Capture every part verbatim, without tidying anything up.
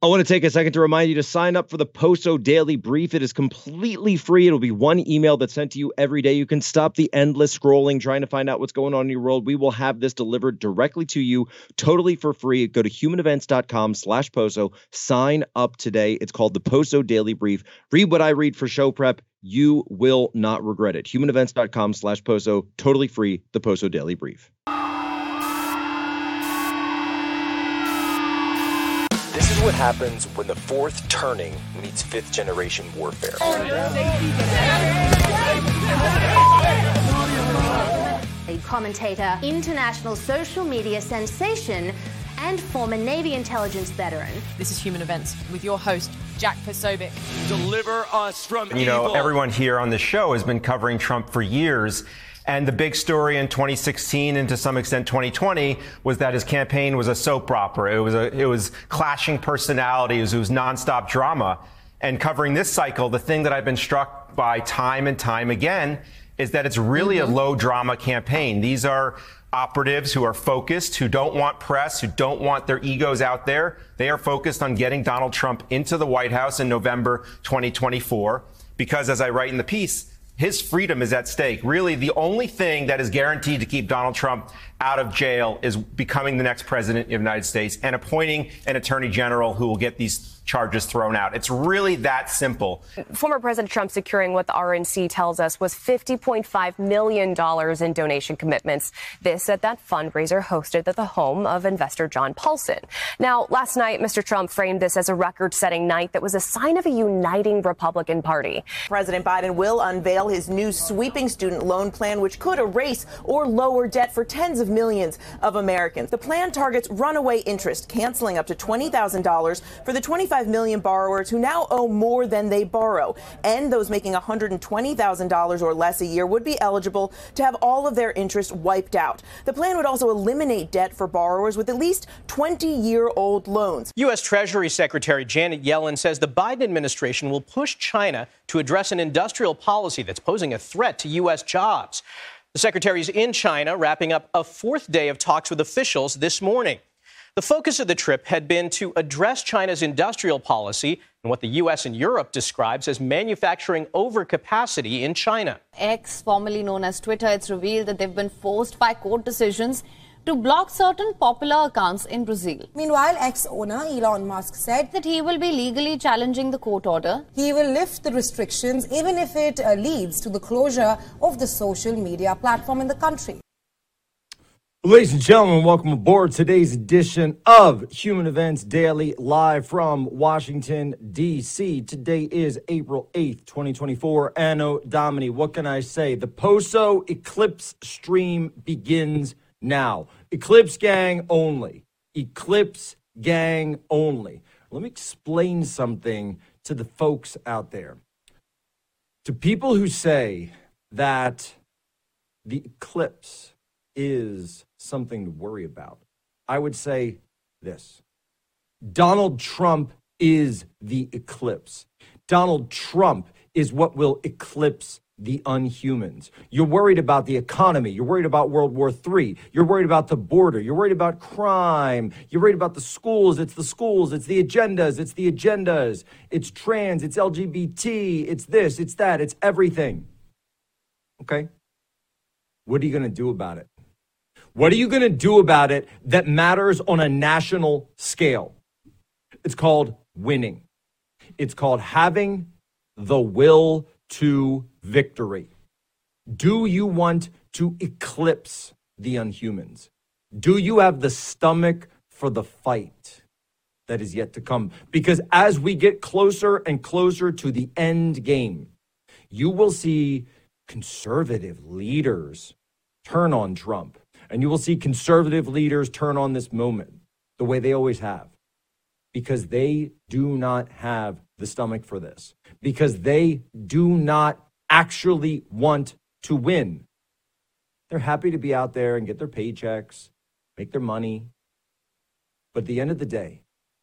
I want to take a second to remind you to sign up for the Poso Daily Brief. It is completely free. It'll be one email that's sent to you every day. You can stop the endless scrolling, trying to find out what's going on in your world. We will have this delivered directly to you, totally for free. Go to humanevents.com slash Poso. Sign up today. It's called the Poso Daily Brief. Read what I read for show prep. You will not regret it. humanevents.com slash Poso. Totally free. The Poso Daily Brief. This is what happens when the fourth turning meets fifth generation warfare. A commentator, international social media sensation, and former Navy intelligence veteran. This is Human Events with your host, Jack Posobiec. Deliver us from you evil. know, everyone here on the show has been covering Trump for years. And the big story in twenty sixteen and to some extent twenty twenty was that his campaign was a soap opera. It was a, it was clashing personalities. It was nonstop drama. And covering this cycle, the thing that I've been struck by time and time again is that it's really mm-hmm. a low drama campaign. These are operatives who are focused, who don't want press, who don't want their egos out there. They are focused on getting Donald Trump into the White House in November twenty twenty-four, because as I write in the piece, his freedom is at stake. Really, the only thing that is guaranteed to keep Donald Trump out of jail is becoming the next president of the United States and appointing an attorney general who will get these charges thrown out. It's really that simple. Former President Trump securing what the R N C tells us was fifty point five million dollars in donation commitments. This at that fundraiser hosted at the home of investor John Paulson. Now, last night, Mister Trump framed this as a record-setting night that was a sign of a uniting Republican Party. President Biden will unveil his new sweeping student loan plan, which could erase or lower debt for tens of millions of Americans. The plan targets runaway interest, canceling up to twenty thousand dollars for the twenty-five million borrowers who now owe more than they borrow. And those making one hundred twenty thousand dollars or less a year would be eligible to have all of their interest wiped out. The plan would also eliminate debt for borrowers with at least twenty-year-old loans. U S. Treasury Secretary Janet Yellen says the Biden administration will push China to address an industrial policy that's posing a threat to U S jobs. The secretary is in China, wrapping up a fourth day of talks with officials this morning. The focus of the trip had been to address China's industrial policy and what the U S and Europe describes as manufacturing overcapacity in China. X, formerly known as Twitter, it's revealed that they've been forced by court decisions to block certain popular accounts in Brazil. Meanwhile, X owner Elon Musk said that he will be legally challenging the court order. He will lift the restrictions even if it uh, leads to the closure of the social media platform in the country. Ladies and gentlemen, welcome aboard today's edition of Human Events Daily, live from Washington, D C. Today is April eighth, twenty twenty-four. Anno Domini, what can I say? The Poso Eclipse stream begins now. Eclipse gang only. Eclipse gang only. Let me explain something to the folks out there. To people who say that the eclipse is something to worry about, I would say this. Donald Trump is the eclipse. Donald Trump is what will eclipse the unhumans. You're worried about the economy. You're worried about World War Three. You're worried about the border. You're worried about crime. You're worried about the schools. It's the schools. It's the agendas. It's the agendas. It's trans. It's L G B T. It's this. It's that. It's everything. Okay? What are you going to do about it? What are you going to do about it that matters on a national scale? It's called winning. It's called having the will to victory. Do you want to eclipse the unhumans? Do you have the stomach for the fight that is yet to come? Because as we get closer and closer to the end game, you will see conservative leaders turn on Trump. And you will see conservative leaders turn on this moment the way they always have, because they do not have the stomach for this, because they do not actually want to win. They're happy to be out there and get their paychecks, make their money. But at the end of the day,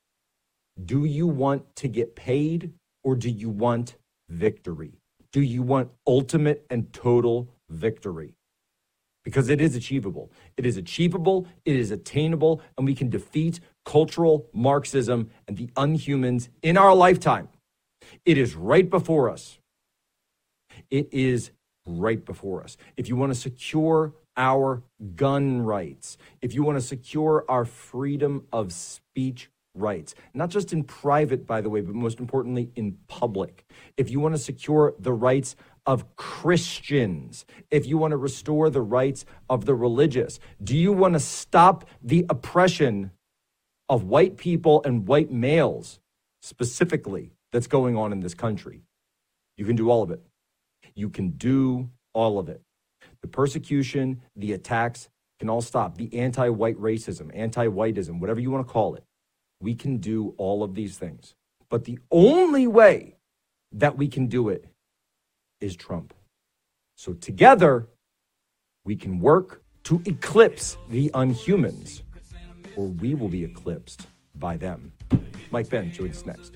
do you want to get paid or do you want victory? Do you want ultimate and total victory? because it is achievable. It is achievable, it is attainable, and we can defeat cultural Marxism and the unhumans in our lifetime. It is right before us. It is right before us. If you want to secure our gun rights, if you want to secure our freedom of speech rights, not just in private, by the way, but most importantly in public, if you want to secure the rights of Christians, if you want to restore the rights of the religious, do you want to stop the oppression of white people and white males specifically that's going on in this country? You can do all of it. You can do all of it. The persecution, the attacks can all stop. The anti-white racism, anti-whiteism, whatever you want to call it. We can do all of these things. But the only way that we can do it is Trump. So together, we can work to eclipse the unhumans, or we will be eclipsed by them. Mike Benz joins us next.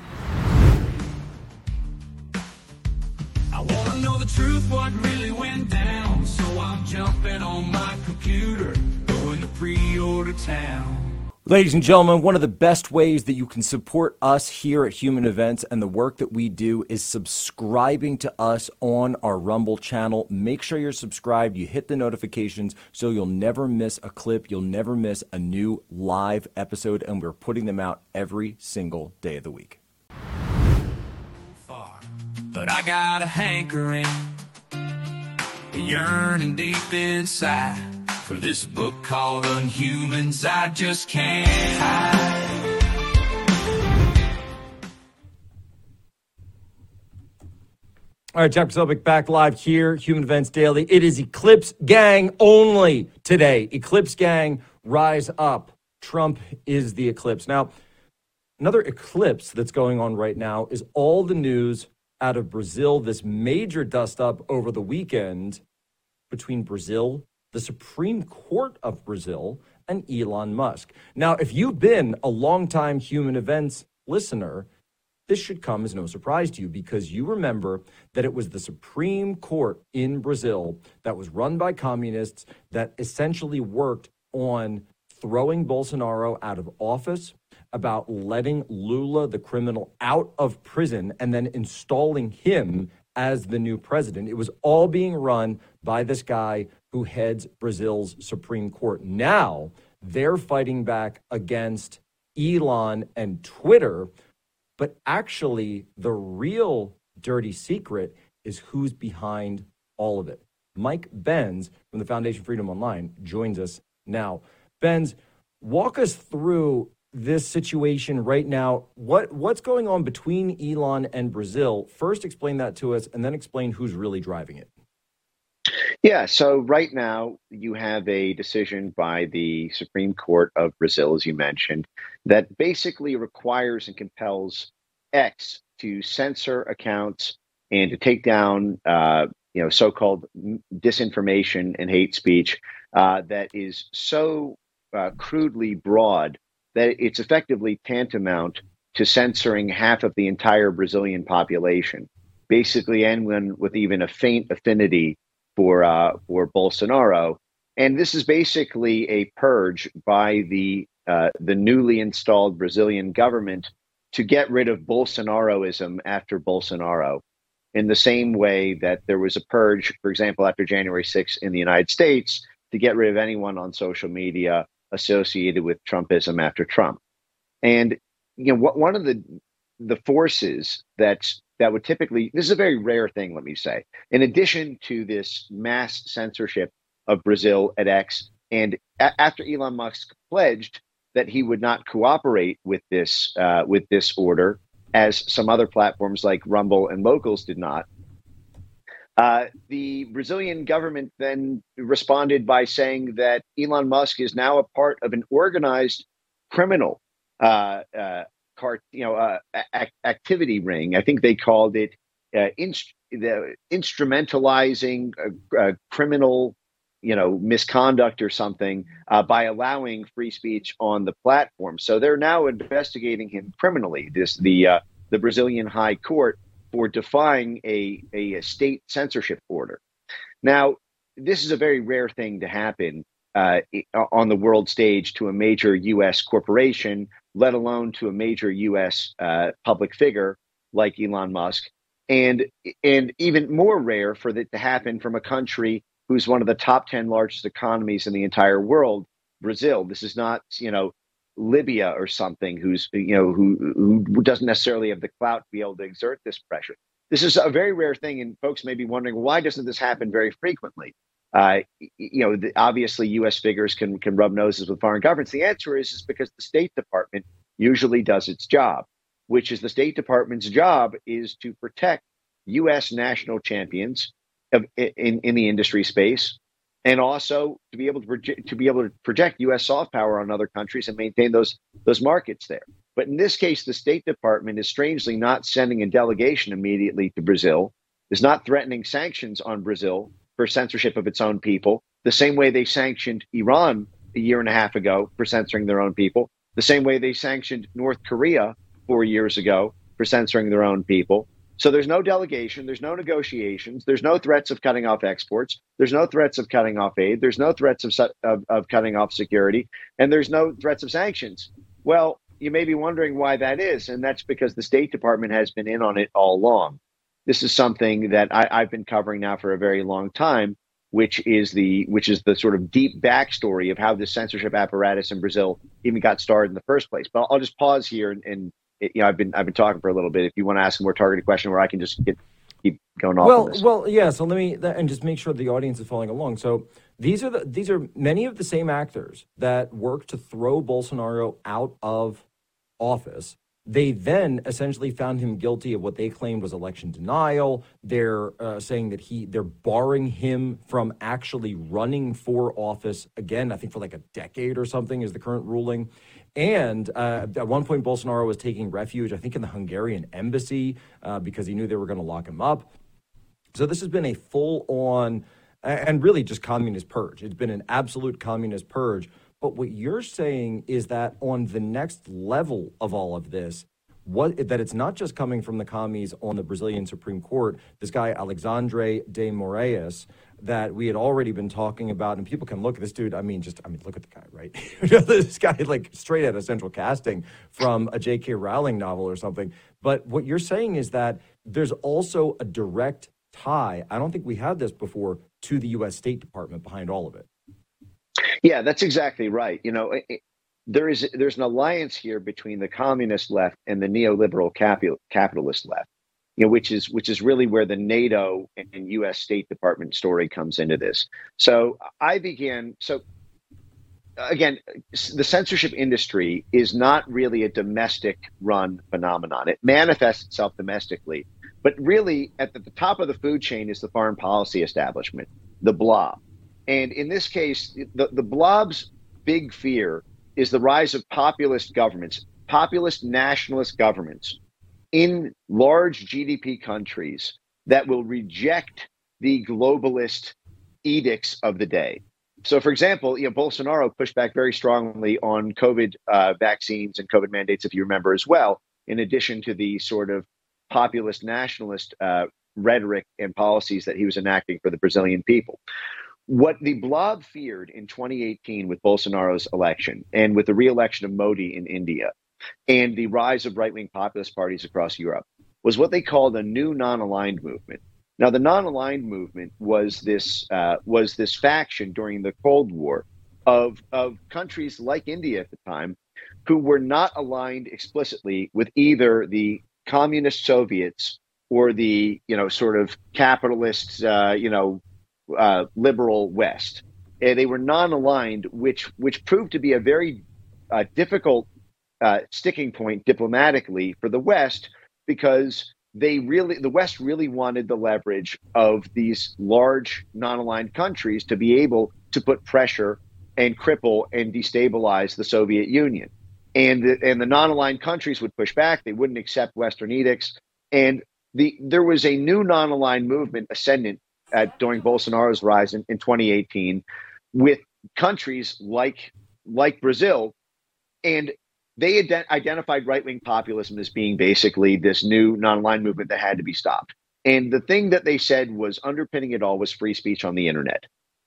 I want to know the truth, what really went down. So I'm jumping on my computer, going to pre-order town. Ladies and gentlemen, one of the best ways that you can support us here at Human Events and the work that we do is subscribing to us on our Rumble channel. Make sure you're subscribed. You hit the notifications so you'll never miss a clip. You'll never miss a new live episode, and we're putting them out every single day of the week. But I got a hankering, yearning deep inside for this book called Unhumans. I just can't hide. All right, Jack Posobiec back live here, Human Events Daily. It is Eclipse Gang only today. Eclipse Gang, rise up. Trump is the eclipse. Now, another eclipse that's going on right now is all the news out of Brazil, this major dust-up over the weekend between Brazil, the Supreme Court of Brazil, and Elon Musk. Now, if you've been a longtime Human Events listener, this should come as no surprise to you because you remember that it was the Supreme Court in Brazil that was run by communists that essentially worked on throwing Bolsonaro out of office, about letting Lula, the criminal, out of prison and then installing him as the new president. It was all being run by this guy who heads Brazil's Supreme Court. Now they're fighting back against Elon and Twitter, but actually the real dirty secret is who's behind all of it. Mike Benz from the Foundation Freedom Online joins us now. Benz, walk us through this situation right now. What what's going on between Elon and Brazil? First, explain that to us, and then explain who's really driving it. Yeah, so right now you have a decision by the Supreme Court of Brazil, as you mentioned, that basically requires and compels X to censor accounts and to take down, uh, you know, so-called disinformation and hate speech uh, that is so uh, crudely broad that it's effectively tantamount to censoring half of the entire Brazilian population, basically anyone with even a faint affinity for uh, for Bolsonaro. And this is basically a purge by the uh, the newly installed Brazilian government to get rid of Bolsonaroism after Bolsonaro, in the same way that there was a purge, for example, after January sixth in the United States to get rid of anyone on social media associated with Trumpism after Trump. And you know, what, one of the the forces that's that would typically, this is a very rare thing, let me say, in addition to this mass censorship of Brazil at X, and a- after Elon Musk pledged that he would not cooperate with this uh, with this order, as some other platforms like Rumble and Locals did not, Uh, the Brazilian government then responded by saying that Elon Musk is now a part of an organized criminal, uh, uh, cart, you know, uh, a- activity ring. I think they called it uh, inst- the instrumentalizing uh, uh, criminal, you know, misconduct or something uh, by allowing free speech on the platform. So they're now investigating him criminally. This the uh, the Brazilian High Court, for defying a, a, a state censorship order. Now, this is a very rare thing to happen uh, on the world stage to a major U S corporation, let alone to a major U S uh, public figure like Elon Musk. And and even more rare for it to happen from a country who's one of the top ten largest economies in the entire world, Brazil. This is not, you know, Libya or something who's, you know, who, who doesn't necessarily have the clout to be able to exert this pressure. This is a very rare thing, and folks may be wondering, why doesn't this happen very frequently? Uh, you know, the, obviously, U S figures can can rub noses with foreign governments. The answer is, is because the State Department usually does its job, which is the State Department's job is to protect U S national champions of, in, in the industry space, and also to be able to project, to be able to project U S soft power on other countries and maintain those those markets there. But in this case, the State Department is strangely not sending a delegation immediately to Brazil, is not threatening sanctions on Brazil for censorship of its own people, the same way they sanctioned Iran a year and a half ago for censoring their own people, the same way they sanctioned North Korea four years ago for censoring their own people. So there's no delegation, there's no negotiations, there's no threats of cutting off exports, there's no threats of cutting off aid, there's no threats of, of, of cutting off security, and there's no threats of sanctions. Well, you may be wondering why that is, and that's because the State Department has been in on it all along. This is something that I, I've been covering now for a very long time, which is the which is the sort of deep backstory of how the censorship apparatus in Brazil even got started in the first place. But I'll just pause here and, and you know, I've been I've been talking for a little bit. If you want to ask a more targeted question, where I can just get, keep going off. Well, on this. well, yeah. So let me and just make sure the audience is following along. So these are the these are many of the same actors that worked to throw Bolsonaro out of office. They then essentially found him guilty of what they claimed was election denial. They're uh, saying that he they're barring him from actually running for office again. I think for like a decade or something is the current ruling. And uh, at one point, Bolsonaro was taking refuge, I think, in the Hungarian embassy uh, because he knew they were going to lock him up. So this has been a full-on and really just communist purge. It's been an absolute communist purge. But what you're saying is that on the next level of all of this, what that it's not just coming from the commies on the Brazilian Supreme Court, this guy Alexandre de Moraes, that we had already been talking about, and people can look at this dude. I mean, just, I mean, look at the guy, right? This guy, like, straight out of central casting from a J K Rowling novel or something. But what you're saying is that there's also a direct tie, I don't think we had this before, to the U S State Department behind all of it. Yeah, that's exactly right. You know, it, there is there's an alliance here between the communist left and the neoliberal capital, capitalist left, you know, which is which is really where the NATO and U S State Department story comes into this. So I began. So again, the censorship industry is not really a domestic run phenomenon. It manifests itself domestically, but really at the, the top of the food chain is the foreign policy establishment, the blob. And in this case, the, the blob's big fear is the rise of populist governments, populist nationalist governments in large G D P countries that will reject the globalist edicts of the day. So, for example, you know, Bolsonaro pushed back very strongly on COVID uh, vaccines and COVID mandates, if you remember as well, in addition to the sort of populist nationalist uh, rhetoric and policies that he was enacting for the Brazilian people. What the blob feared in twenty eighteen with Bolsonaro's election and with the re-election of Modi in India and the rise of right-wing populist parties across Europe was what they called a new non-aligned movement. Now, the non-aligned movement was this uh, was this faction during the Cold War of, of countries like India at the time who were not aligned explicitly with either the communist Soviets or the, you know, sort of capitalist, uh, you know, Uh, liberal West. Uh, they were non-aligned, which which proved to be a very uh, difficult uh, sticking point diplomatically for the West, because they really the West really wanted the leverage of these large non-aligned countries to be able to put pressure and cripple and destabilize the Soviet Union. And the, and the non-aligned countries would push back. They wouldn't accept Western edicts. And the there was a new non-aligned movement ascendant At, during Bolsonaro's rise in, in twenty eighteen, with countries like like Brazil, and they ident- identified right-wing populism as being basically this new non-aligned movement that had to be stopped. And the thing that they said was underpinning it all was free speech on the internet.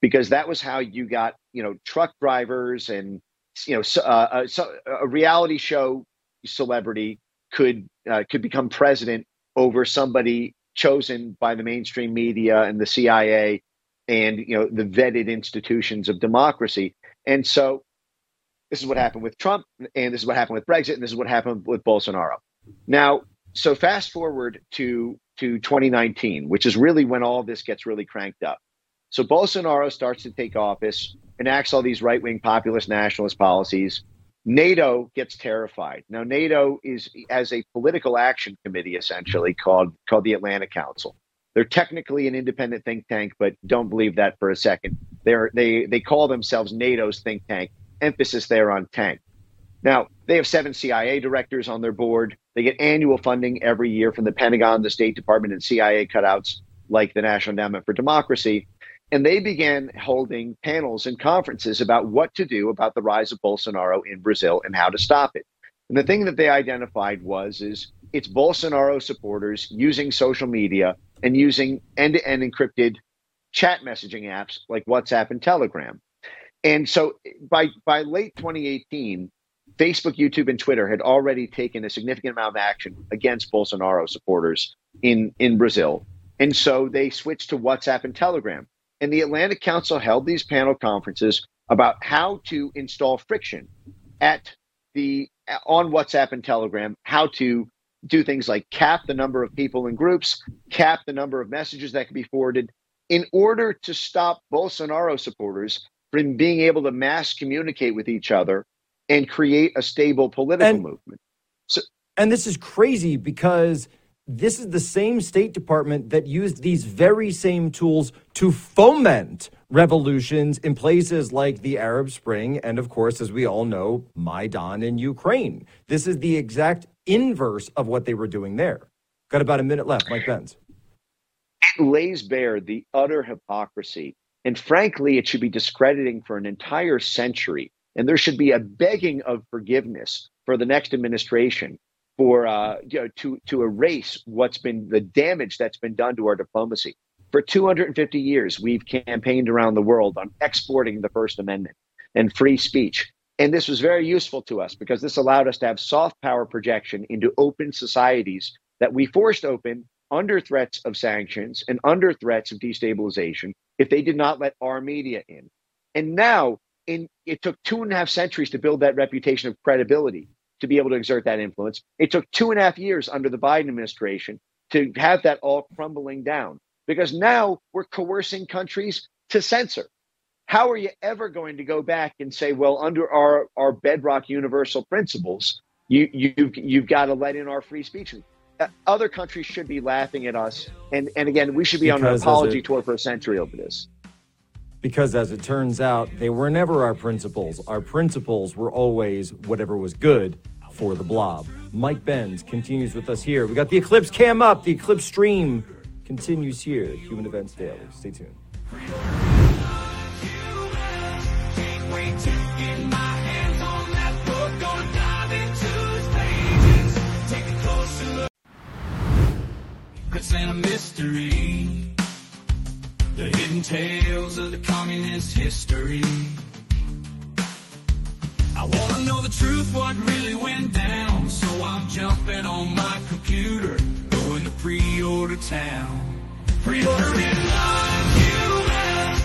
because that was how you got, you know, truck drivers and, you know, so, uh, so a reality show celebrity could uh, could become president over somebody chosen by the mainstream media and the C I A and, you know, the vetted institutions of democracy. And so this is what happened with Trump, and this is what happened with Brexit, and this is what happened with Bolsonaro. Now, so fast forward to to twenty nineteen, which is really when all this gets really cranked up. So Bolsonaro starts to take office, enacts all these right-wing populist nationalist policies. NATO gets terrified. Now, NATO is as a political action committee, essentially, called called the Atlantic Council. They're technically an independent think tank, but don't believe that for a second. They're they they call themselves NATO's think tank. Emphasis there on tank. Now, they have seven C I A directors on their board. They get annual funding every year from the Pentagon, the State Department, and C I A cutouts like the National Endowment for Democracy. And they began holding panels and conferences about what to do about the rise of Bolsonaro in Brazil and how to stop it. And the thing that they identified was is it's Bolsonaro supporters using social media and using end-to-end encrypted chat messaging apps like WhatsApp and Telegram. And so by by late twenty eighteen, Facebook, YouTube, and Twitter had already taken a significant amount of action against Bolsonaro supporters in, in Brazil. And so they switched to WhatsApp and Telegram. And the Atlantic Council held these panel conferences about how to install friction at the on WhatsApp and Telegram, how to do things like cap the number of people in groups, cap the number of messages that can be forwarded in order to stop Bolsonaro supporters from being able to mass communicate with each other and create a stable political and, movement. So, and this is crazy because this is the same State Department that used these very same tools to foment revolutions in places like the Arab Spring and, of course, as we all know, Maidan in Ukraine. This is the exact inverse of what they were doing there. Got about a minute left. Mike Benz. It lays bare the utter hypocrisy. And frankly, it should be discrediting for an entire century. And there should be a begging of forgiveness for the next administration for uh, you know, to to erase what's been the damage that's been done to our diplomacy. For two hundred fifty years, we've campaigned around the world on exporting the First Amendment and free speech. And this was very useful to us because this allowed us to have soft power projection into open societies that we forced open under threats of sanctions and under threats of destabilization if they did not let our media in. And now in, it took two and a half centuries to build that reputation of credibility to be able to exert that influence. It took two and a half years under the Biden administration to have that all crumbling down because now we're coercing countries to censor. How are you ever going to go back and say, well, under our, our bedrock universal principles, you, you've, you've got to let in our free speech? Uh, other countries should be laughing at us. And, and again, we should be because on an apology it, tour for a century over this. Because as it turns out, they were never our principles. Our principles were always whatever was good for the blob. Mike Benz continues with us here. We got the Eclipse cam up. The Eclipse stream continues here at Human Events Daily. Stay tuned. It's a mystery, the hidden tales of the communist history. I want to know the truth, what really went down, so I'm jumping on my computer, going to pre-order town. Pre-order in live.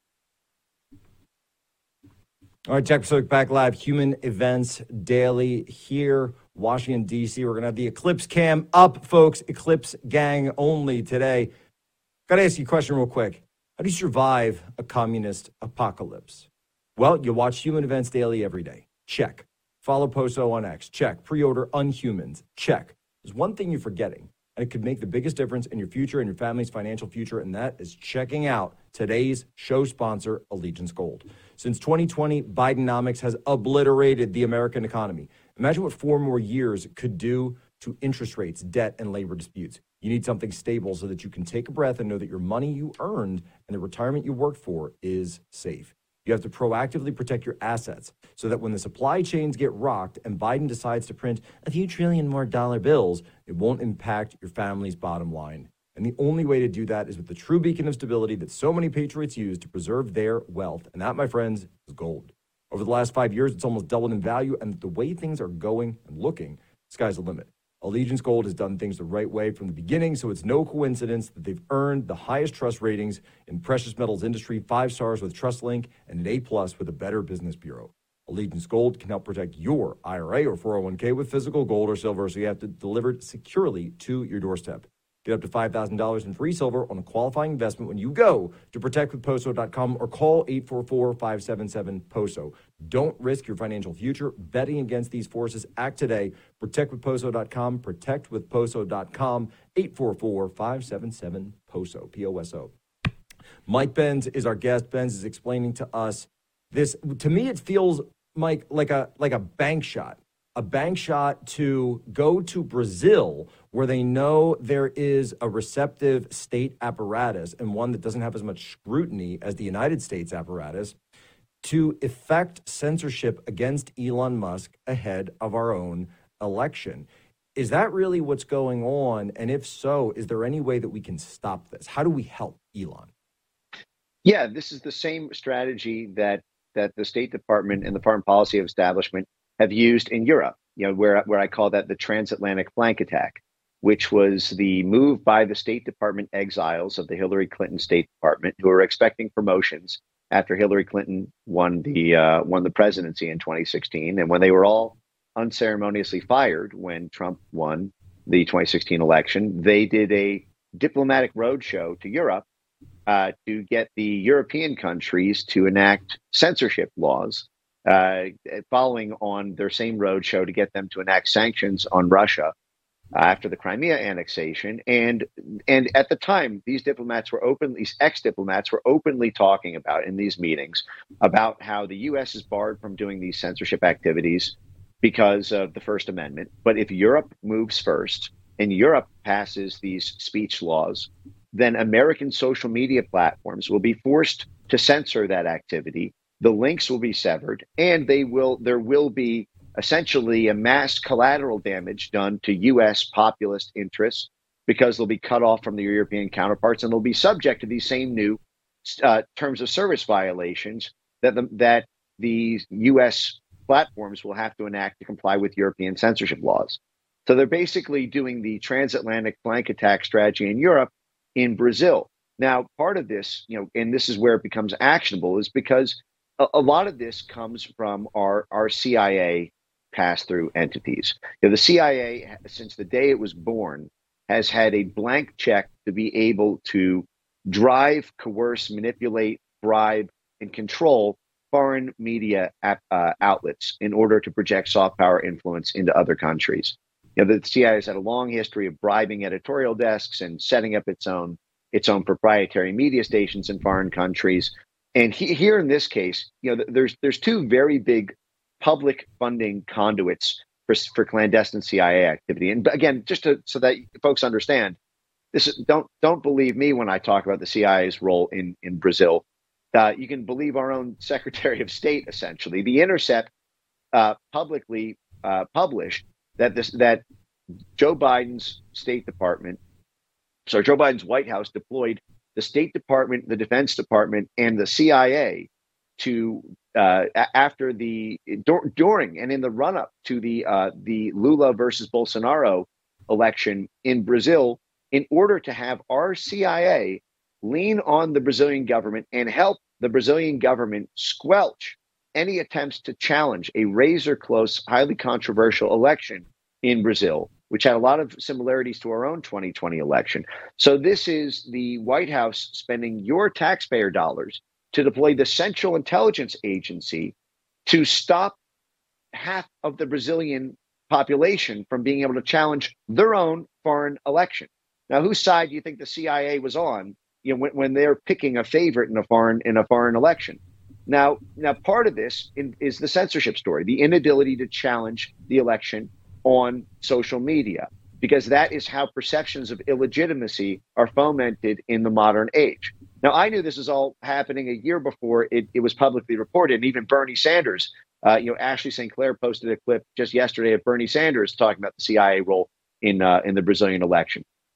All right, Jack Posobiec back live, Human Events Daily here, Washington, D C. We're going to have the Eclipse cam up, folks. Eclipse gang only today. Got to ask you a question real quick. How do you survive a communist apocalypse? Well, you watch Human Events Daily every day. Check. Follow Poso on X. Check. Pre-order Unhumans. Check. There's one thing you're forgetting, and it could make the biggest difference in your future and your family's financial future, and that is checking out today's show sponsor, Allegiance Gold. Since twenty twenty, Bidenomics has obliterated the American economy. Imagine what four more years could do to interest rates, debt, and labor disputes. You need something stable so that you can take a breath and know that your money you earned and the retirement you worked for is safe. You have to proactively protect your assets so that when the supply chains get rocked and Biden decides to print a few trillion more dollar bills, it won't impact your family's bottom line And the only way to do that is with the true beacon of stability that so many patriots use to preserve their wealth. And that, my friends, is gold. Over the last five years, it's almost doubled in value. And the way things are going and looking, sky's the limit. Allegiance Gold has done things the right way from the beginning, so it's no coincidence that they've earned the highest trust ratings in precious metals industry, five stars with TrustLink, and an A-plus with a Better Business Bureau. Allegiance Gold can help protect your I R A or four oh one k with physical gold or silver, so you have it delivered securely to your doorstep. Get up to five thousand dollars in free silver on a qualifying investment when you go to protect with poso dot com or call eight four four, five seven seven, P O S O. Don't risk your financial future betting against these forces. Act today. protect with poso dot com, protect with poso dot com, eight four four, five seven seven, P O S O, P O S O. Mike Benz is our guest. Benz is explaining to us this. To me, it feels, Mike, like a like a bank shot. A bank shot to go to Brazil, where they know there is a receptive state apparatus and one that doesn't have as much scrutiny as the United States apparatus, to effect censorship against Elon Musk ahead of our own election. Is that really what's going on? And if so, is there any way that we can stop this? How do we help Elon? Yeah, this is the same strategy that that the State Department and the foreign policy establishment have used in Europe, you know, where where I call that the transatlantic flank attack, which was the move by the State Department exiles of the Hillary Clinton State Department, who were expecting promotions after Hillary Clinton won the uh, won the presidency in twenty sixteen, and when they were all unceremoniously fired when Trump won the twenty sixteen election, they did a diplomatic roadshow to Europe uh, to get the European countries to enact censorship laws. Uh, following on their same roadshow to get them to enact sanctions on Russia uh, after the Crimea annexation. And and at the time, these diplomats were openly, these ex-diplomats were openly talking about in these meetings about how the U S is barred from doing these censorship activities because of the First Amendment. But if Europe moves first and Europe passes these speech laws, then American social media platforms will be forced to censor that activity. The links will be severed, and they will. There will be essentially a mass collateral damage done to U S populist interests because they'll be cut off from their European counterparts, and they'll be subject to these same new uh, terms of service violations that the, that the U S platforms will have to enact to comply with European censorship laws. So they're basically doing the transatlantic flank attack strategy in Europe, in Brazil. Now, part of this, you know, and this is where it becomes actionable, is because a lot of this comes from our, our C I A pass-through entities. You know, the C I A, since the day it was born, has had a blank check to be able to drive, coerce, manipulate, bribe, and control foreign media ap- uh, outlets in order to project soft power influence into other countries. You know, the C I A has had a long history of bribing editorial desks and setting up its own its own proprietary media stations in foreign countries. And he, here in this case, you know, there's there's two very big public funding conduits for, for clandestine C I A activity. And again, just to, so that folks understand, this is, don't don't believe me when I talk about the C I A's role in in Brazil. Uh, you can believe our own Secretary of State. Essentially, The Intercept uh, publicly uh, published that this that Joe Biden's State Department, so Joe Biden's White House deployed the State Department, the Defense Department, and the C I A to uh, after the dur- during and in the run up to the uh, the Lula versus Bolsonaro election in Brazil, in order to have our C I A lean on the Brazilian government and help the Brazilian government squelch any attempts to challenge a razor close, highly controversial election in Brazil, which had a lot of similarities to our own twenty twenty election. So this is the White House spending your taxpayer dollars to deploy the Central Intelligence Agency to stop half of the Brazilian population from being able to challenge their own foreign election. Now, whose side do you think the C I A was on, you know, when, when they're picking a favorite in a foreign in a foreign election? Now, now part of this in, is the censorship story, the inability to challenge the election on social media, because that is how perceptions of illegitimacy are fomented in the modern age. Now, I knew this was all happening a year before it, it was publicly reported. And even Bernie Sanders, uh, you know, Ashley Saint Clair posted a clip just yesterday of Bernie Sanders talking about the C I A role in uh, in the Brazilian election.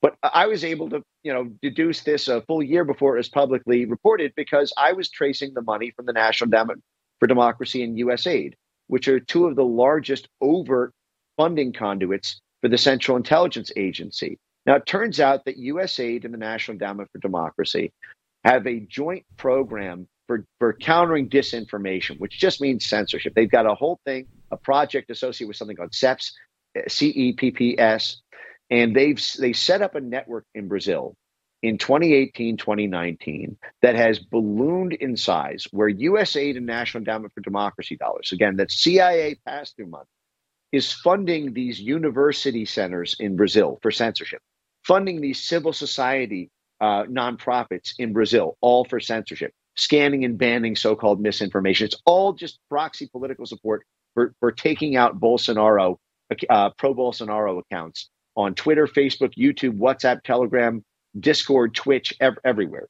But I was able to, you know, deduce this a full year before it was publicly reported because I was tracing the money from the National Endowment for Democracy and USAID, which are two of the largest overt funding conduits for the Central Intelligence Agency. Now, it turns out that USAID and the National Endowment for Democracy have a joint program for, for countering disinformation, which just means censorship. They've got a whole thing, a project associated with something called C E P S, C E P P S, and they've they set up a network in Brazil in twenty eighteen, twenty nineteen that has ballooned in size, where USAID and National Endowment for Democracy dollars, again, that's C I A pass-through money, is funding these university centers in Brazil for censorship, funding these civil society uh, nonprofits in Brazil, all for censorship, scanning and banning so-called misinformation. It's all just proxy political support for, for taking out Bolsonaro, uh, pro-Bolsonaro accounts on Twitter, Facebook, YouTube, WhatsApp, Telegram, Discord, Twitch, ev- everywhere.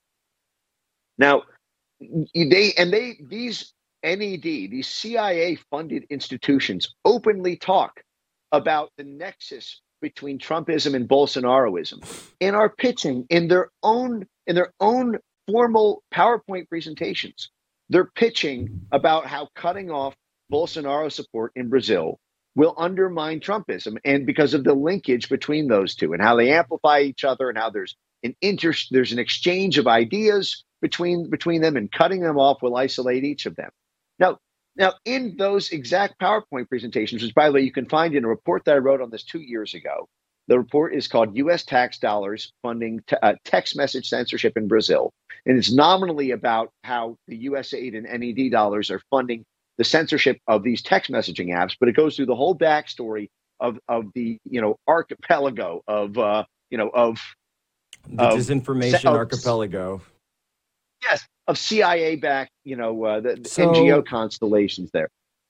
Now, they and they these N E D, these C I A-funded institutions, openly talk about the nexus between Trumpism and Bolsonaroism, and are pitching in their own in their own formal PowerPoint presentations. They're pitching about how cutting off Bolsonaro support in Brazil will undermine Trumpism, and because of the linkage between those two, and how they amplify each other, and how there's an inter there's an exchange of ideas between between them, and cutting them off will isolate each of them. Now, now in those exact PowerPoint presentations, which by the way you can find in a report that I wrote on this two years ago, the report is called U S Tax Dollars Funding te- uh, Text Message Censorship in Brazil, and it's nominally about how the USAID and N E D dollars are funding the censorship of these text messaging apps, but it goes through the whole backstory of of the you know archipelago of uh, you know of the of, disinformation of, archipelago. Yes, of C I A-backed you know uh, the, the So- N G O constellations there.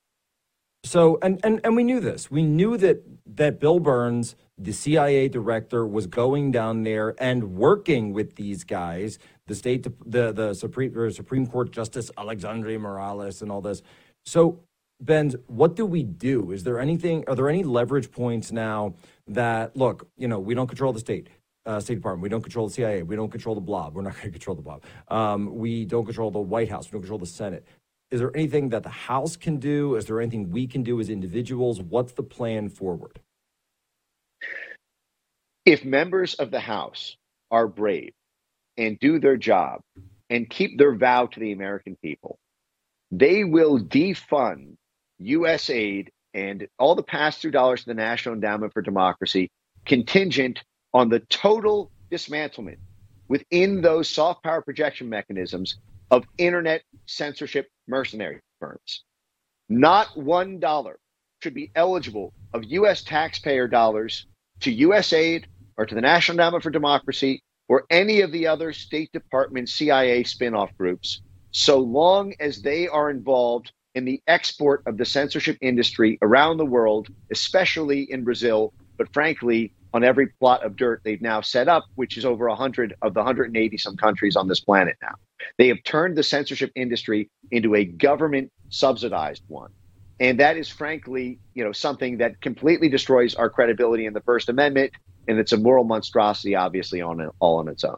So, and, and, and we knew this. We knew that that Bill Burns, the C I A director, was going down there and working with these guys, the state, the the Supreme or Supreme Court Justice Alexandria Morales, and all this. So, Ben, what do we do? Is there anything? Are there any leverage points now that look? You know, we don't control the state. Uh, State Department. We don't control the C I A. We don't control the blob. We're not going to control the blob. Um, we don't control the White House. We don't control the Senate. Is there anything that the House can do? Is there anything we can do as individuals? What's the plan forward? If members of the House are brave and do their job and keep their vow to the American people, they will defund USAID and all the pass-through dollars to the National Endowment for Democracy contingent on the total dismantlement within those soft power projection mechanisms of internet censorship mercenary firms. Not one dollar should be eligible of U S taxpayer dollars to USAID or to the National Endowment for Democracy or any of the other State Department C I A spin-off groups, so long as they are involved in the export of the censorship industry around the world, especially in Brazil, but frankly, on every plot of dirt they've now set up, which is over one hundred of the one hundred eighty some countries on this planet now. They have turned the censorship industry into a government subsidized one. And that is frankly, you know, something that completely destroys our credibility in the First Amendment. And it's a moral monstrosity, obviously, on all on its own.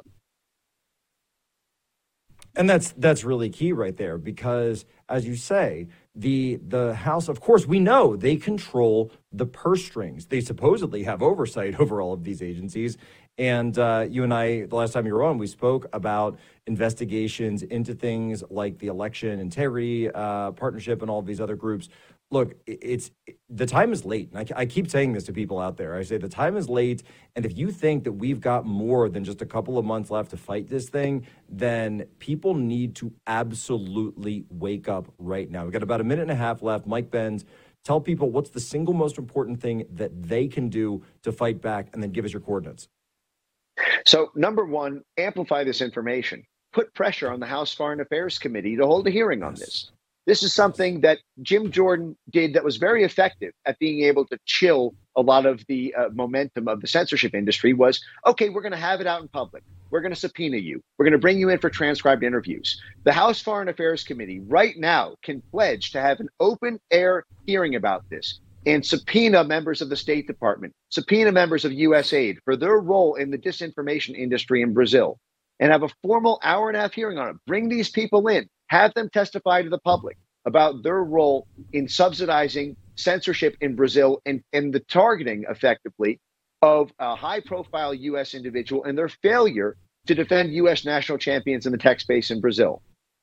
And that's that's really key right there, because as you say, the the House, of course, we know they control the purse strings. They supposedly have oversight over all of these agencies. And uh, you and I, the last time you were on, we spoke about investigations into things like the Election Integrity uh, Partnership and all of these other groups. Look, it's the time is late. And I, I keep saying this to people out there. I say the time is late. And if you think that we've got more than just a couple of months left to fight this thing, then people need to absolutely wake up right now. We've got about a minute and a half left. Mike Benz, tell people what's the single most important thing that they can do to fight back, and then give us your coordinates. So, number one, amplify this information. Put pressure on the House Foreign Affairs Committee to hold a hearing on this. This is something that Jim Jordan did that was very effective at being able to chill a lot of the uh, momentum of the censorship industry. Was, okay, we're going to have it out in public. We're going to subpoena you. We're going to bring you in for transcribed interviews. The House Foreign Affairs Committee right now can pledge to have an open air hearing about this. and subpoena members of the State Department, subpoena members of U S A I D for their role in the disinformation industry in Brazil, and have a formal hour and a half hearing on it. Bring these people in, have them testify to the public about their role in subsidizing censorship in Brazil and, and the targeting, effectively, of a high-profile U S individual and their failure to defend U S national champions in the tech space in Brazil.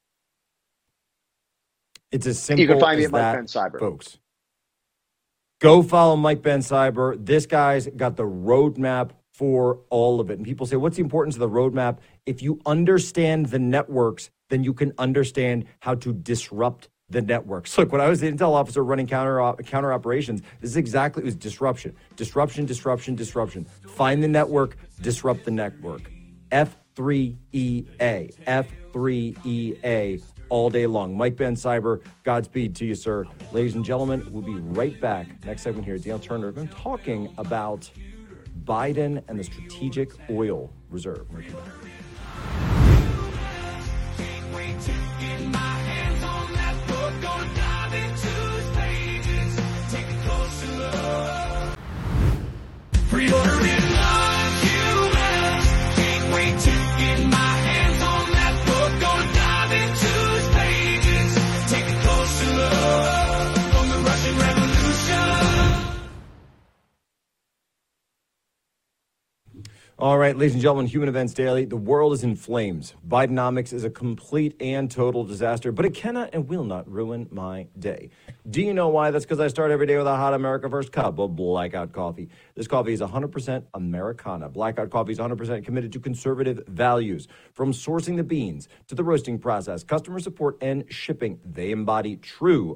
It's as simple you can find me as at Mike that, Ben Cyber. folks. Go follow Mike Ben Cyber. This guy's got the roadmap for all of it. And people say, what's the importance of the roadmap? If you understand the networks, then you can understand how to disrupt the networks. Look, when I was the intel officer running counter counter operations, this is exactly, it was disruption. Disruption, disruption, disruption. Find the network, disrupt the network. F three E A. F three E A. All day long. Mike Ben Cyber, Godspeed to you, sir. Ladies and gentlemen, we'll be right back. Next segment here, Daniel Turner. We've been talking about Biden and the Strategic Oil Reserve. We'll be back. Pre-order in live U S. Can't wait to get my hands on that book. Gonna dive into its pages. Take a closer look on the Russian Revolution. All right, ladies and gentlemen, Human Events Daily. The world is in flames. Bidenomics is a complete and total disaster, but it cannot and will not ruin my day. Do you know why? That's because I start every day with a hot America First cup of Blackout Coffee. This coffee is one hundred percent Americana. Blackout Coffee is one hundred percent committed to conservative values. From sourcing the beans to the roasting process, customer support, and shipping, they embody true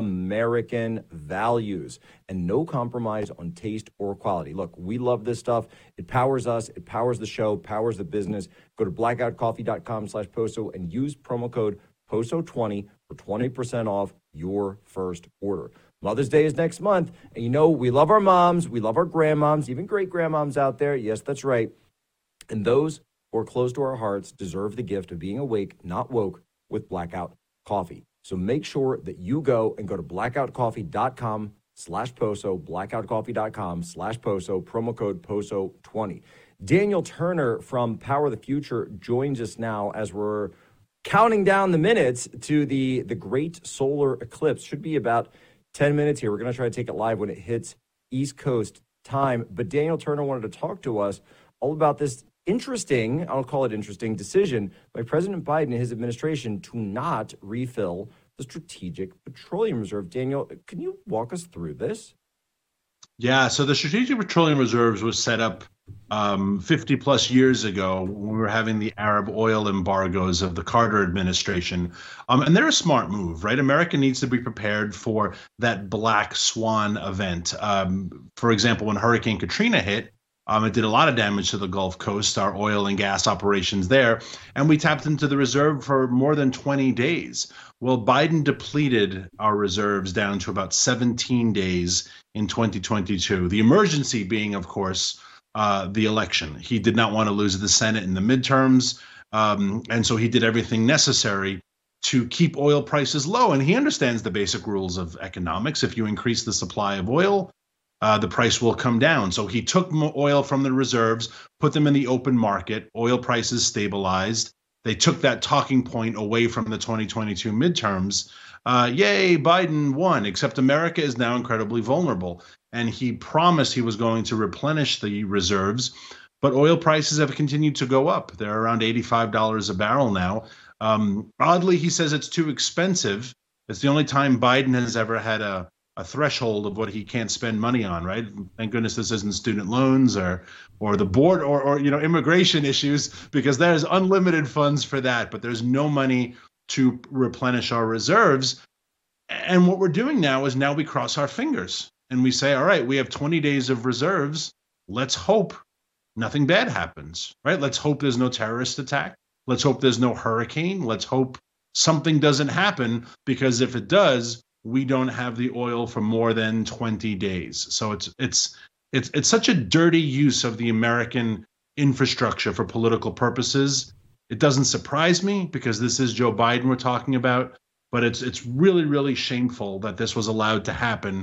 American values and no compromise on taste or quality. Look, we love this stuff. It powers us. It powers the show, powers the business. Go to blackoutcoffee.com slash POSO and use promo code P O S O twenty for twenty percent off your first order. Mother's Day is next month, and you know we love our moms, we love our grandmoms, even great-grandmoms out there. Yes, that's right. And those who are close to our hearts deserve the gift of being awake, not woke, with Blackout Coffee. So make sure that you go and go to blackoutcoffee.com slash POSO, blackoutcoffee.com slash POSO, promo code P O S O twenty. Daniel Turner from Power the Future joins us now as we're counting down the minutes to the, the great solar eclipse. Should be about ten minutes here. We're going to try to take it live when it hits East Coast time. But Daniel Turner wanted to talk to us all about this interesting, I'll call it interesting, decision by President Biden and his administration to not refill the Strategic Petroleum Reserve. Daniel, can you walk us through this? Yeah, so the Strategic Petroleum Reserves was set up um, fifty plus years ago when we were having the Arab oil embargoes of the Carter administration. Um, and they're a smart move, right? America needs to be prepared for that black swan event. Um, for example, when Hurricane Katrina hit, Um, it did a lot of damage to the Gulf Coast, our oil and gas operations there, and we tapped into the reserve for more than twenty days. Well, Biden depleted our reserves down to about seventeen days in twenty twenty-two. The emergency being, of course, uh, the election. He did not want to lose the Senate in the midterms, um, and so he did everything necessary to keep oil prices low. And he understands the basic rules of economics. If you increase the supply of oil, Uh, the price will come down. So he took oil from the reserves, put them in the open market. Oil prices stabilized. They took that talking point away from the twenty twenty-two midterms. Uh, yay, Biden won, except America is now incredibly vulnerable. And he promised he was going to replenish the reserves, but oil prices have continued to go up. They're around eighty-five dollars a barrel now. Um, oddly, he says it's too expensive. It's the only time Biden has ever had a a threshold of what he can't spend money on, right? Thank goodness this isn't student loans or or the board or, or you know, immigration issues, because there's unlimited funds for that, but there's no money to replenish our reserves. And what we're doing now is now we cross our fingers and we say, all right, we have twenty days of reserves. Let's hope nothing bad happens, right? Let's hope there's no terrorist attack. Let's hope there's no hurricane. Let's hope something doesn't happen, because if it does, we don't have the oil for more than twenty days. So it's it's it's it's such a dirty use of the American infrastructure for political purposes. It doesn't surprise me, because this is Joe Biden we're talking about, but it's it's really, really shameful that this was allowed to happen.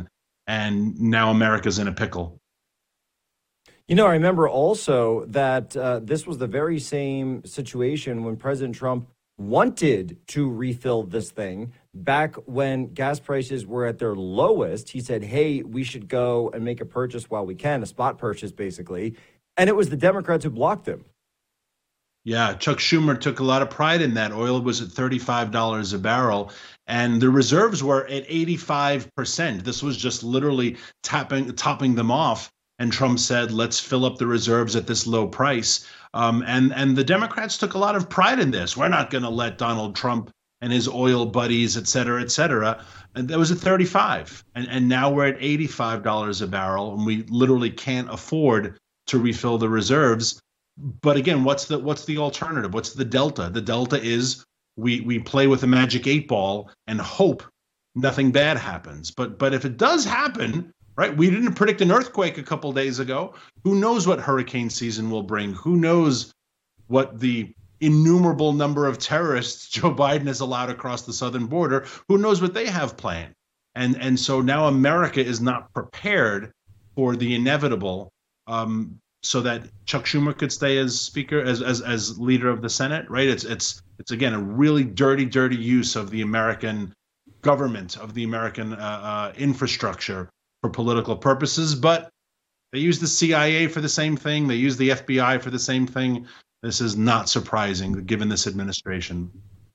and now America's in a pickle. You know, I remember also that uh, this was the very same situation when President Trump wanted to refill this thing back when gas prices were at their lowest. He said, hey, we should go and make a purchase while we can, a spot purchase, basically. And it was the Democrats who blocked him. Yeah, Chuck Schumer took a lot of pride in that. Oil was at thirty-five dollars a barrel, and the reserves were at eighty-five percent. This was just literally tapping, topping them off. And Trump said, let's fill up the reserves at this low price. Um, and, and the Democrats took a lot of pride in this. We're not going to let Donald Trump and his oil buddies, et cetera, et cetera. And that was at thirty-five. And, and now we're at eighty-five dollars a barrel, and we literally can't afford to refill the reserves. But again, what's the what's the alternative? What's the delta? The delta is we we play with a magic eight ball and hope nothing bad happens. But but if it does happen, right? We didn't predict an earthquake a couple days ago. Who knows what hurricane season will bring? Who knows what the innumerable number of terrorists Joe Biden has allowed across the southern border? Who knows what they have planned? And and so now America is not prepared for the inevitable. Um, so that Chuck Schumer could stay as speaker, as, as as leader of the Senate, right? It's it's it's again a really dirty, dirty use of the American government, of the American uh, uh, infrastructure for political purposes. But they use the C I A for the same thing. They use the F B I for the same thing. This is not surprising, given this administration.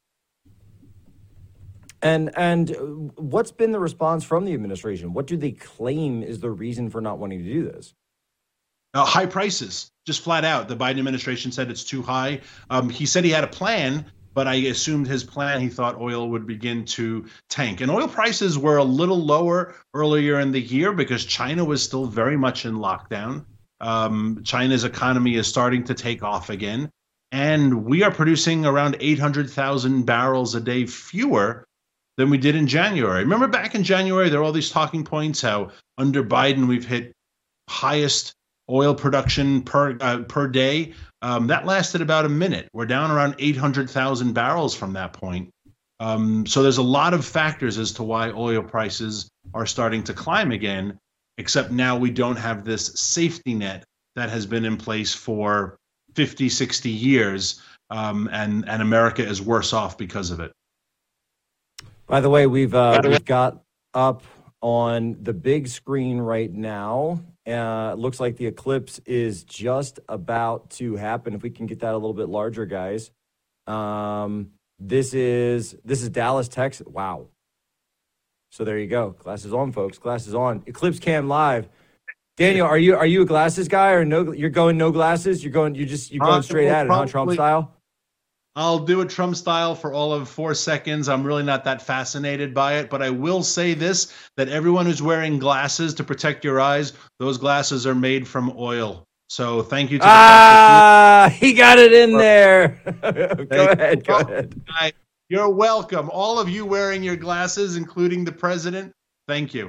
And and what's been the response from the administration? What do they claim is the reason for not wanting to do this? Uh, high prices, just flat out. The Biden administration said it's too high. Um, he said he had a plan, but I assumed his plan, he thought oil would begin to tank. And oil prices were a little lower earlier in the year because China was still very much in lockdown. Um, China's economy is starting to take off again. And we are producing around eight hundred thousand barrels a day fewer than we did in January. Remember back in January, there were all these talking points, how under Biden we've hit highest oil production per uh, per day. Um, that lasted about a minute. We're down around eight hundred thousand barrels from that point. Um, so there's a lot of factors as to why oil prices are starting to climb again, except now we don't have this safety net that has been in place for fifty, sixty years, um, and, and America is worse off because of it. By the way, we've, uh, we've got up on the big screen right now. Uh, looks like the eclipse is just about to happen. If we can get that a little bit larger, guys. Um, this is this is Dallas, Texas. Wow. So there you go. Glasses on, folks. Glasses on. Eclipse Cam live. Daniel, are you are you a glasses guy or no? You're going no glasses. You're going. You just you're going straight at it, huh? Trump style. I'll do it Trump style for all of four seconds. I'm really not that fascinated by it, but I will say this, that everyone who's wearing glasses to protect your eyes, those glasses are made from oil. So thank you to Ah, the he got it in there. Go ahead, go ahead. You're welcome. All of you wearing your glasses, including the president, thank you.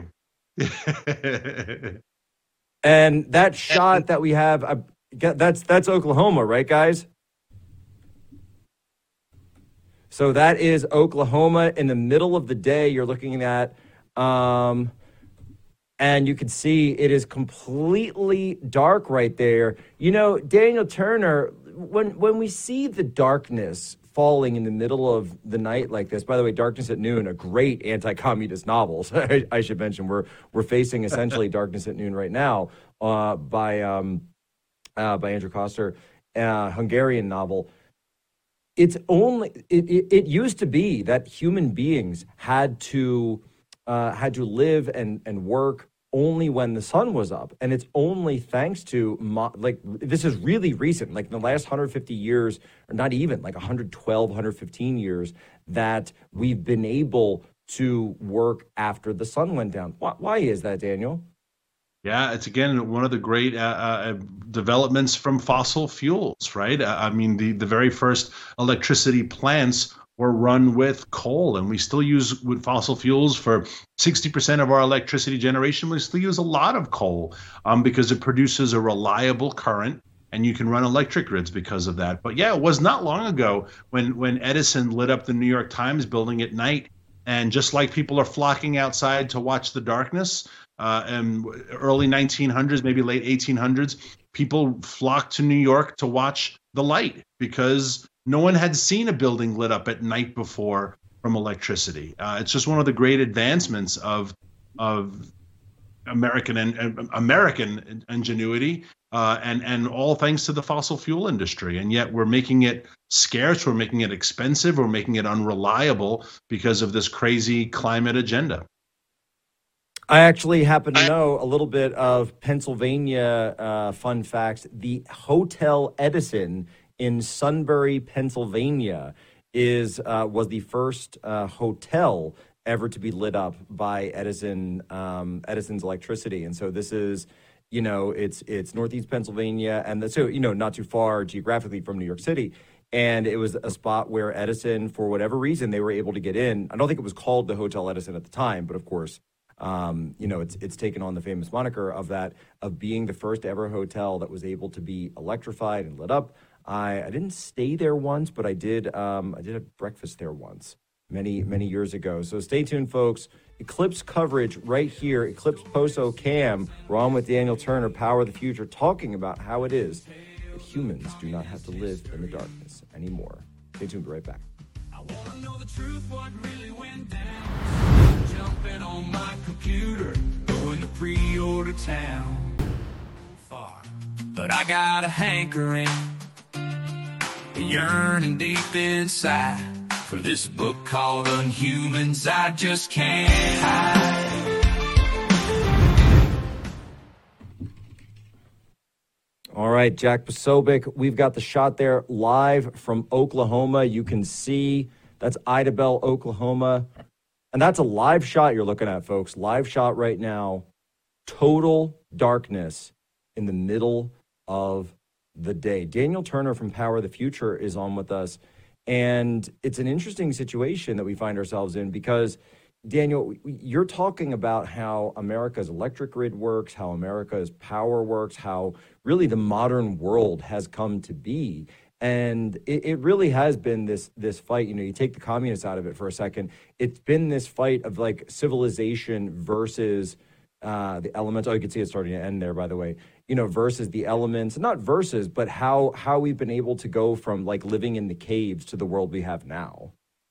And that shot that we have, uh, that's that's Oklahoma, right, guys? So that is Oklahoma in the middle of the day. You're looking at, um, and you can see it is completely dark right there. You know, Daniel Turner, when when we see the darkness falling in the middle of the night like this, by the way, Darkness at Noon, a great anti-communist novel. I, I should mention we're we're facing essentially Darkness at Noon right now uh, by um, uh, by Andrew Koster, uh, Hungarian novel. It's only it, it, it used to be that human beings had to uh, had to live and and work only when the sun was up, and it's only thanks to mo- like this is really recent, like in the last one hundred fifty years, or not even like one hundred twelve, one hundred fifteen years, that we've been able to work after the sun went down. Why, why is that, Daniel? Yeah, it's again one of the great uh, uh, developments from fossil fuels, right? Uh, I mean, the, the very first electricity plants were run with coal, and we still use with fossil fuels for sixty percent of our electricity generation. We still use a lot of coal um, because it produces a reliable current, and you can run electric grids because of that. But yeah, it was not long ago when when Edison lit up the New York Times building at night, and just like people are flocking outside to watch the darkness, uh, and early nineteen hundreds, maybe late eighteen hundreds, people flocked to New York to watch the light because no one had seen a building lit up at night before from electricity. Uh, it's just one of the great advancements of of American and American ingenuity, uh, and and all thanks to the fossil fuel industry. And yet we're making it scarce, we're making it expensive, we're making it unreliable because of this crazy climate agenda. I actually happen to know a little bit of Pennsylvania uh, fun facts. The Hotel Edison in Sunbury, Pennsylvania, is uh, was the first uh, hotel ever to be lit up by Edison um, Edison's electricity. And so this is, you know, it's it's Northeast Pennsylvania, and the, so you know not too far geographically from New York City. And it was a spot where Edison, for whatever reason, they were able to get in. I don't think it was called the Hotel Edison at the time, but of course. Um, you know, it's it's taken on the famous moniker of that, of being the first ever hotel that was able to be electrified and lit up. I, I didn't stay there once, but I did um, I did have breakfast there once many, many years ago. So stay tuned, folks. Eclipse coverage right here, Eclipse Poso Cam. We're on with Daniel Turner, Power of the Future, talking about how it is that humans do not have to live in the darkness anymore. Stay tuned, be right back. I want to know the truth, what really went down. Jumping on my computer, going to pre-order town. Far, but I got a hankering, yearning deep inside for this book called Unhumans. I just can't hide. All right, Jack Posobiec, we've got the shot there live from Oklahoma. You can see that's Idabel, Oklahoma. And that's a live shot you're looking at, folks. Live shot right now. Total darkness in the middle of the day. Daniel Turner from Power of the Future is on with us. And it's an interesting situation that we find ourselves in because, Daniel, you're talking about how America's electric grid works, how America's power works, how really the modern world has come to be. And it, it really has been this this fight. You know, you take the communists out of it for a second. It's been this fight of like civilization versus uh, the elements. Oh, you can see it starting to end there, by the way. You know, versus the elements, not versus, but how how we've been able to go from like living in the caves to the world we have now.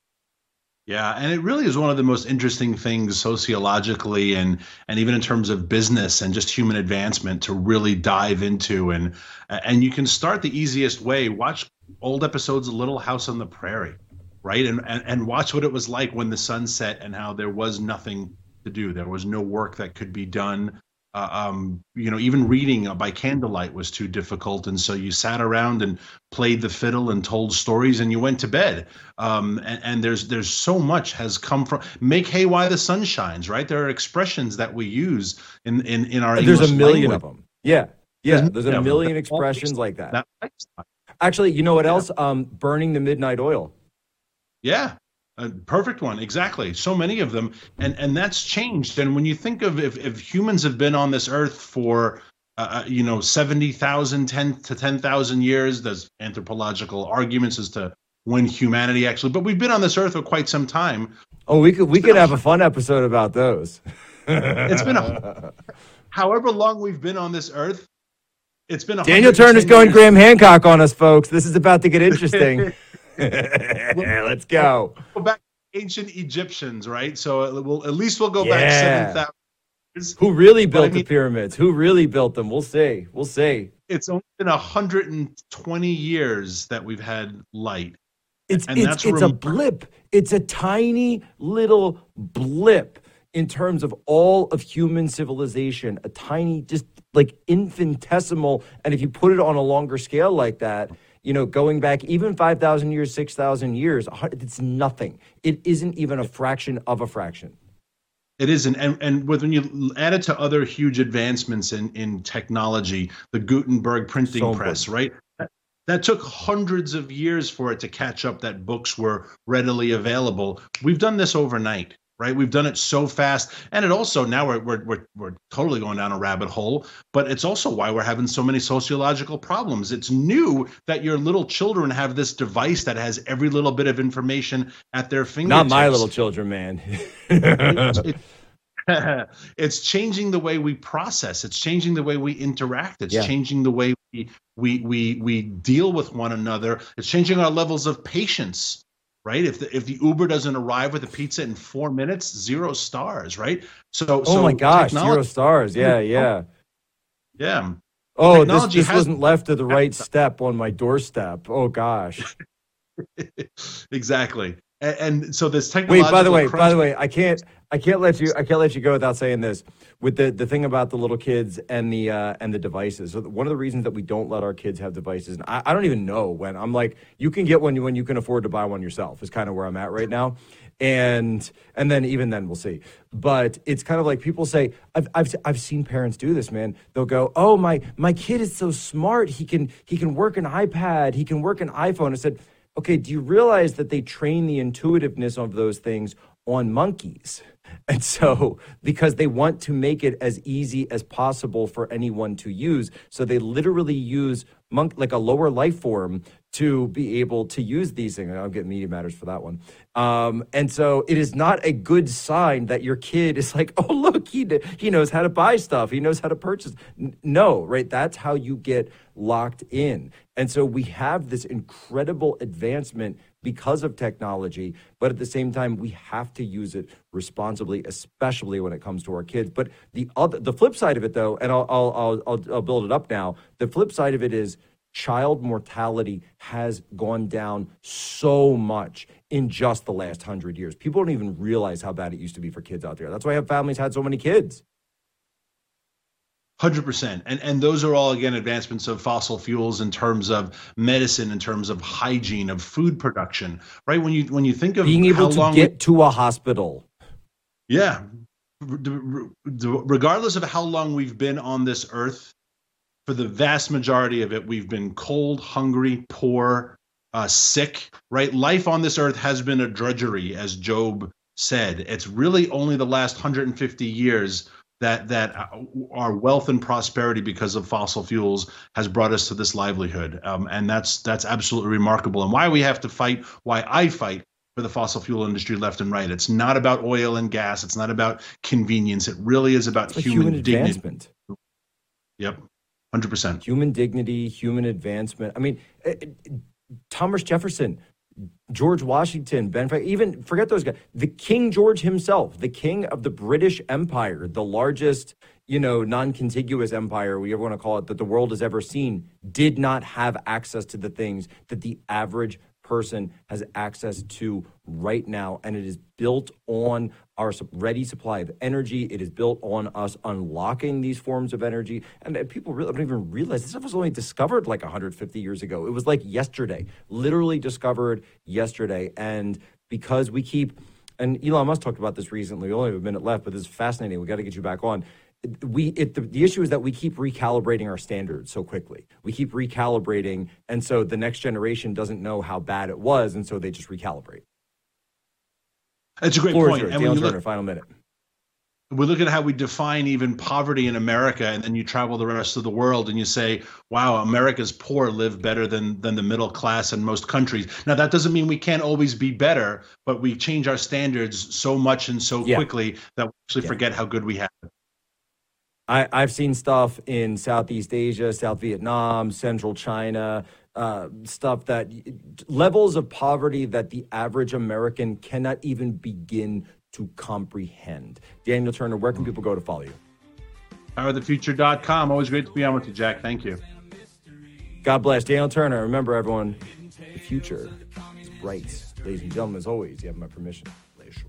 Yeah, and it really is one of the most interesting things sociologically and and even in terms of business and just human advancement to really dive into. And and you can start the easiest way. Watch old episodes of Little House on the Prairie, right? And, and and watch what it was like when the sun set and how there was nothing to do. There was no work that could be done. Uh, um, you know, even reading by candlelight was too difficult. And so you sat around and played the fiddle and told stories and you went to bed. Um, and, and there's there's so much has come from make hay while the sun shines, right? There are expressions that we use in, in, in our There's English a million language. of them. Yeah. Yeah. There's There's a yeah, million expressions like that. that Actually, you know what else? Um, burning the midnight oil. Yeah. A perfect one, exactly. So many of them, and and that's changed. And when you think of if, if humans have been on this earth for, uh, you know, seventy thousand, ten to ten thousand years, there's anthropological arguments as to when humanity actually, but we've been on this earth for quite some time. Oh, we could we could have a fun episode about those. It's been a, however long we've been on this earth. It's been a Daniel Turner's going Graham Hancock on us, folks. This is about to get interesting. Let's go. Go back to ancient Egyptians, right? So we'll, at least we'll go yeah. back seven thousand years. Who really built I mean, the pyramids? Who really built them? We'll see. We'll see. It's only been one hundred twenty years that we've had light. It's and it's, that's it's rem- a blip. It's a tiny little blip in terms of all of human civilization. A tiny, just like infinitesimal. And if you put it on a longer scale like that, you know, going back even five thousand years, six thousand years, it's nothing. It isn't even a fraction of a fraction. It isn't. And, and when you add it to other huge advancements in, in technology, the Gutenberg printing So press, important. right? That, that took hundreds of years for it to catch up that books were readily available. We've done this overnight, right? We've done it so fast. And it also, now we're, we're, we're, we're totally going down a rabbit hole, but it's also why we're having so many sociological problems. It's new that your little children have this device that has every little bit of information at their fingertips. Not my little children, man. It's- it- it's changing the way we process. It's changing the way we interact. It's Yeah. changing the way we, we we we deal with one another. It's changing our levels of patience, right? If the if the Uber doesn't arrive with a pizza in four minutes, zero stars, right? So, Oh so my gosh, technology- zero stars. Yeah, yeah. yeah. Oh, this, Technology this has- wasn't left at the right step on my doorstep. Oh gosh. Exactly. And, and so this Wait, technological. by the way, by crunch- the way, I can't, I can't let you, I can't let you go without saying this. With the the thing about the little kids and the uh, and the devices. So one of the reasons that we don't let our kids have devices, and I, I don't even know when. I'm like, you can get one when you can afford to buy one yourself. Is kind of where I'm at right now. And and then even then we'll see. But it's kind of like people say, I've I've I've seen parents do this, man. They'll go, oh my my kid is so smart. He can he can work an iPad. He can work an iPhone. I said, okay, do you realize that they train the intuitiveness of those things on monkeys? And so, because they want to make it as easy as possible for anyone to use, so they literally use monk like a lower life form to be able to use these things. I'll get Media Matters for that one. Um, and so, it is not a good sign that your kid is like, oh look, he he knows how to buy stuff, he knows how to purchase. N- no, right? That's how you get locked in. And so, we have this incredible advancement because of technology, but at the same time, we have to use it responsibly, especially when it comes to our kids. But the other, the flip side of it, though, and I'll I'll I'll, I'll, I'll build it up now. The flip side of it is child mortality has gone down so much in just the last hundred years. People don't even realize how bad it used to be for kids out there. That's why our families had so many kids. one hundred percent. And and those are all, again, advancements of fossil fuels in terms of medicine, in terms of hygiene, of food production, right? When you when you think of Being able how to long get we, to a hospital. yeah, regardless of how long we've been on this earth, for the vast majority of it, we've been cold, hungry, poor, uh, sick, right? Life on this earth has been a drudgery, as Job said. It's really only the last one hundred fifty years that that our wealth and prosperity because of fossil fuels has brought us to this livelihood, um, and that's that's absolutely remarkable. And why we have to fight, why I fight for the fossil fuel industry left and right. It's not about oil and gas. It's not about convenience. It really is about human, human dignity. advancement. Yep, one hundred percent. Human dignity, human advancement. I mean, it, it, Thomas Jefferson, George Washington, Ben Franklin, even forget those guys. The King George himself, the king of the British Empire, the largest, you know, non-contiguous empire, we ever want to call it, that the world has ever seen, did not have access to the things that the average person has access to right now. And it is built on our ready supply of energy. It is built on us unlocking these forms of energy. And people really don't even realize this stuff was only discovered like one hundred fifty years ago. It was like yesterday, literally discovered yesterday. And because we keep, and Elon Musk talked about this recently, we only have a minute left, but this is fascinating. We got to get you back on. We it, the, the issue is that we keep recalibrating our standards so quickly. We keep recalibrating, and so the next generation doesn't know how bad it was, and so they just recalibrate. That's a great Floor is point. yours. And Dale when you Turner, look, final minute. we look at how we define even poverty in America, and then you travel the rest of the world and you say, wow, America's poor live better than than the middle class in most countries. Now, that doesn't mean we can't always be better, but we change our standards so much and so Yeah. quickly that we actually Yeah. forget how good we have it. I, I've seen stuff in Southeast Asia, South Vietnam, Central China, uh, stuff that levels of poverty that the average American cannot even begin to comprehend. Daniel Turner, where can people go to follow you? power the future dot com. Always great to be on with you, Jack. Thank you. God bless. Daniel Turner. Remember, everyone, the future is bright. Ladies and gentlemen, as always, you have my permission. Glacial.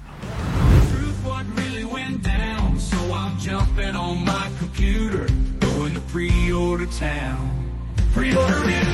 Truth, what really went down, so I'm jumping on my computer, going to pre-order town. Pre-order it